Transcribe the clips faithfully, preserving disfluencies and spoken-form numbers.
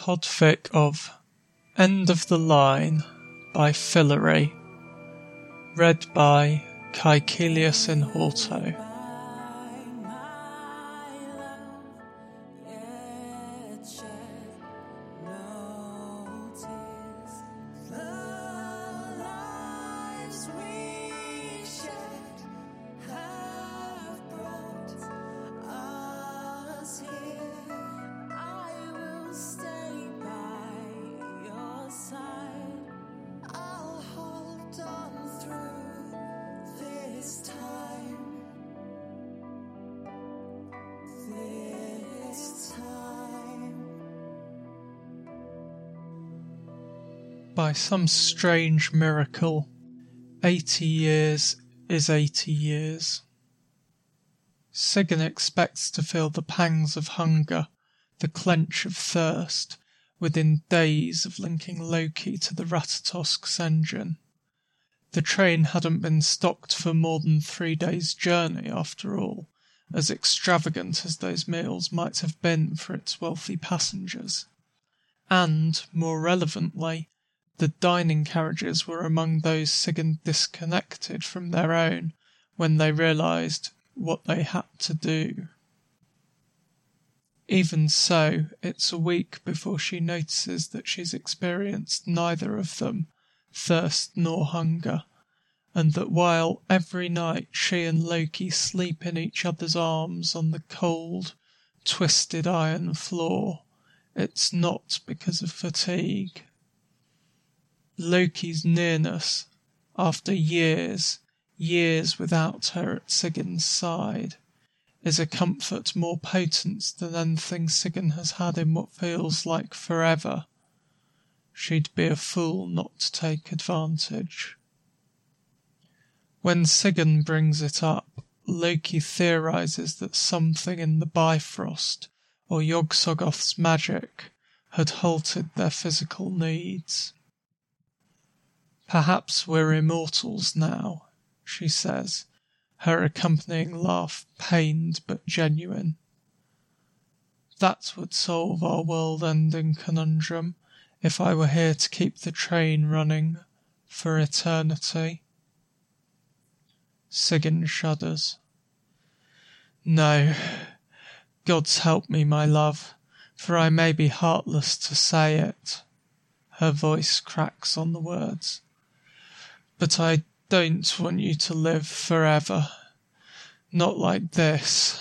Podfic of End of the Line by Fillory, read by Caecilius in Horto. By some strange miracle, eighty years is eighty years. Sigyn expects to feel the pangs of hunger, the clench of thirst, within days of linking Loki to the Ratatosk's engine. The train hadn't been stocked for more than three days' journey, after all, as extravagant as those meals might have been for its wealthy passengers. And, more relevantly, the dining carriages were among those Sigyn disconnected from their own when they realised what they had to do. Even so, it's a week before she notices that she's experienced neither of them, thirst nor hunger, and that while every night she and Loki sleep in each other's arms on the cold, twisted iron floor, it's not because of fatigue. Loki's nearness, after years, years without her at Sigyn's side, is a comfort more potent than anything Sigyn has had in what feels like forever. She'd be a fool not to take advantage. When Sigyn brings it up, Loki theorises that something in the Bifrost, or Yog-Sothoth's magic, had halted their physical needs. "Perhaps we're immortals now," she says, her accompanying laugh pained but genuine. "That would solve our world-ending conundrum if I were here to keep the train running for eternity." Sigyn shudders. "No, God's help me, my love, for I may be heartless to say it." Her voice cracks on the words. "But I don't want you to live forever. Not like this."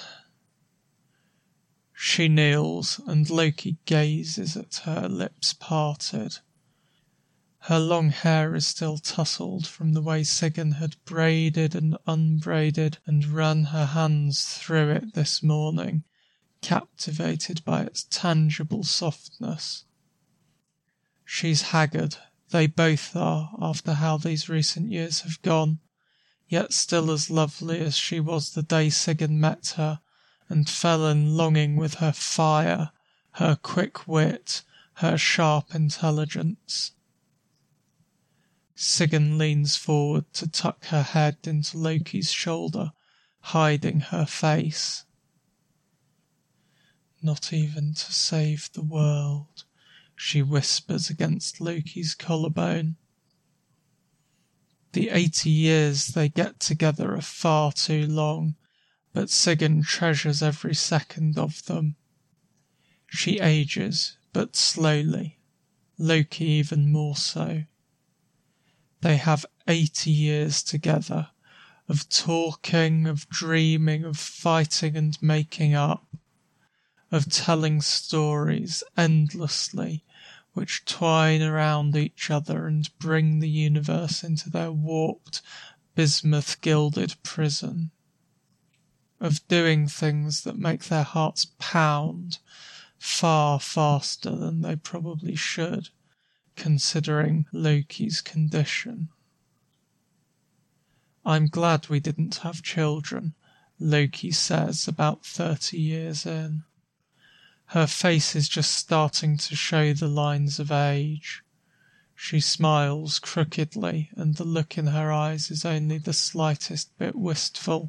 She kneels, and Loki gazes at her, lips parted. Her long hair is still tousled from the way Sigyn had braided and unbraided and run her hands through it this morning, captivated by its tangible softness. She's haggard. They both are, after how these recent years have gone, yet still as lovely as she was the day Sigyn met her, and fell in longing with her fire, her quick wit, her sharp intelligence. Sigyn leans forward to tuck her head into Loki's shoulder, hiding her face. "Not even to save the world," she whispers against Loki's collarbone. The eighty years they get together are far too long, but Sigyn treasures every second of them. She ages, but slowly, Loki even more so. They have eighty years together, of talking, of dreaming, of fighting and making up, of telling stories endlessly, which twine around each other and bring the universe into their warped, bismuth-gilded prison, of doing things that make their hearts pound far faster than they probably should, considering Loki's condition. "I'm glad we didn't have children," Loki says about thirty years in. Her face is just starting to show the lines of age. She smiles crookedly, and the look in her eyes is only the slightest bit wistful.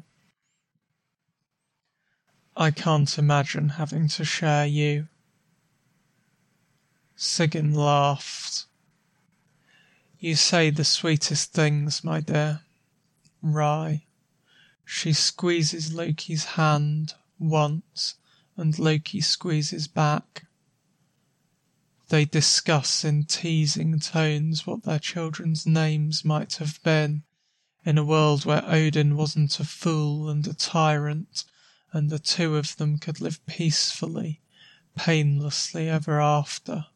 "I can't imagine having to share you." Sigyn laughed. You say the sweetest things, my dear. Rye. She squeezes Loki's hand once, and Loki squeezes back. They discuss in teasing tones what their children's names might have been, in a world where Odin wasn't a fool and a tyrant, and the two of them could live peacefully, painlessly ever after.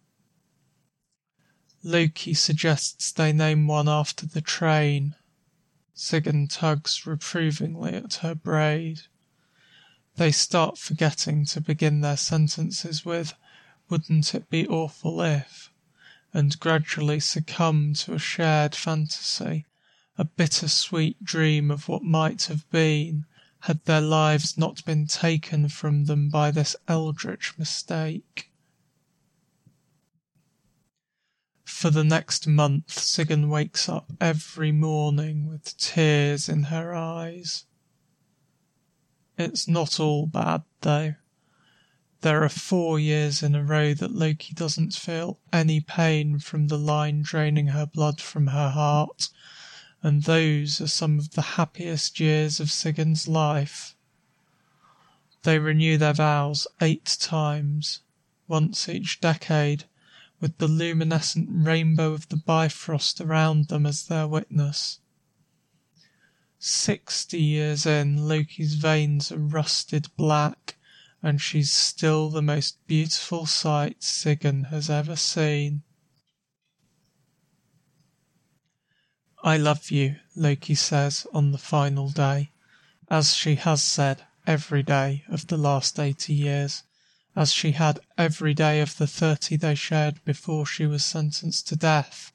Loki suggests they name one after the train. Sigyn tugs reprovingly at her braid. They start forgetting to begin their sentences with, "Wouldn't it be awful if," and gradually succumb to a shared fantasy, a bittersweet dream of what might have been, had their lives not been taken from them by this eldritch mistake. For the next month Sigyn wakes up every morning with tears in her eyes. It's not all bad, though. There are four years in a row that Loki doesn't feel any pain from the line draining her blood from her heart, and those are some of the happiest years of Sigyn's life. They renew their vows eight times, once each decade, with the luminescent rainbow of the Bifrost around them as their witness. Sixty years in, Loki's veins are rusted black, and she's still the most beautiful sight Sigyn has ever seen. "I love you," Loki says on the final day, as she has said every day of the last eighty years, as she had every day of the thirty they shared before she was sentenced to death.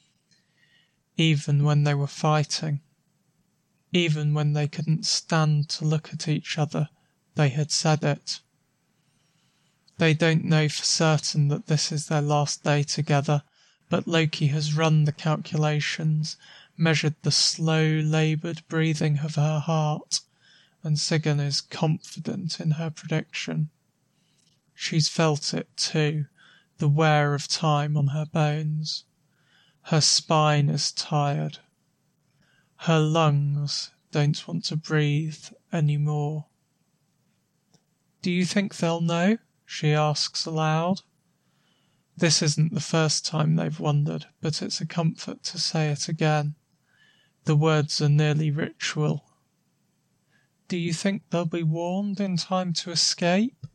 Even when they were fighting, even when they couldn't stand to look at each other, they had said it. They don't know for certain that this is their last day together, but Loki has run the calculations, measured the slow, laboured breathing of her heart, and Sigyn is confident in her prediction. She's felt it too, the wear of time on her bones. Her spine is tired. Her lungs don't want to breathe any more. "Do you think they'll know?" she asks aloud. This isn't the first time they've wondered, but it's a comfort to say it again. The words are nearly ritual. "Do you think they'll be warned in time to escape?"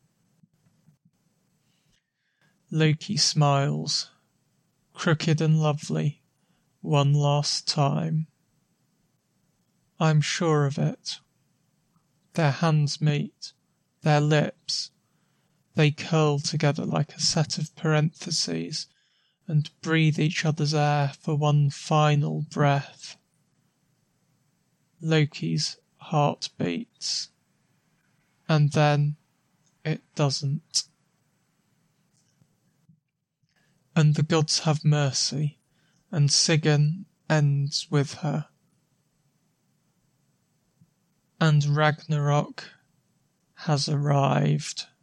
Loki smiles, crooked and lovely, one last time. "I'm sure of it." Their hands meet, their lips. They curl together like a set of parentheses and breathe each other's air for one final breath. Loki's heart beats, and then it doesn't. And the gods have mercy, and Sigyn ends with her. And Ragnarok has arrived.